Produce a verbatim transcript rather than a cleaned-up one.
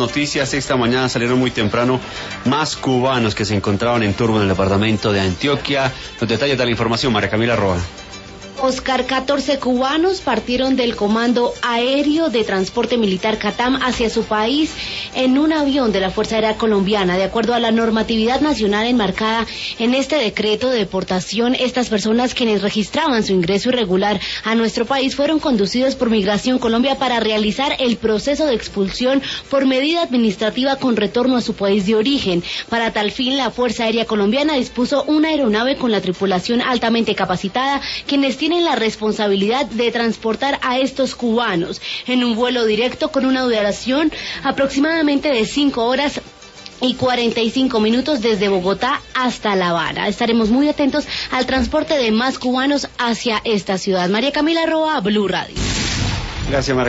noticias. Esta mañana salieron muy temprano más cubanos que se encontraban en turno en el departamento de Antioquia. Los detalles de la información, María Camila Roa. Oscar, catorce cubanos partieron del Comando Aéreo de Transporte Militar CATAM hacia su país en un avión de la Fuerza Aérea Colombiana. De acuerdo a la normatividad nacional enmarcada en este decreto de deportación, estas personas, quienes registraban su ingreso irregular a nuestro país, fueron conducidos por Migración Colombia para realizar el proceso de expulsión por medida administrativa con retorno a su país de origen. Para tal fin, la Fuerza Aérea Colombiana dispuso una aeronave con la tripulación altamente capacitada, quienes tienen la responsabilidad de transportar a estos cubanos en un vuelo directo con una duración aproximadamente de cinco horas y cuarenta y cinco minutos desde Bogotá hasta La Habana. Estaremos muy atentos al transporte de más cubanos hacia esta ciudad. María Camila Roa, Blue Radio. Gracias, María.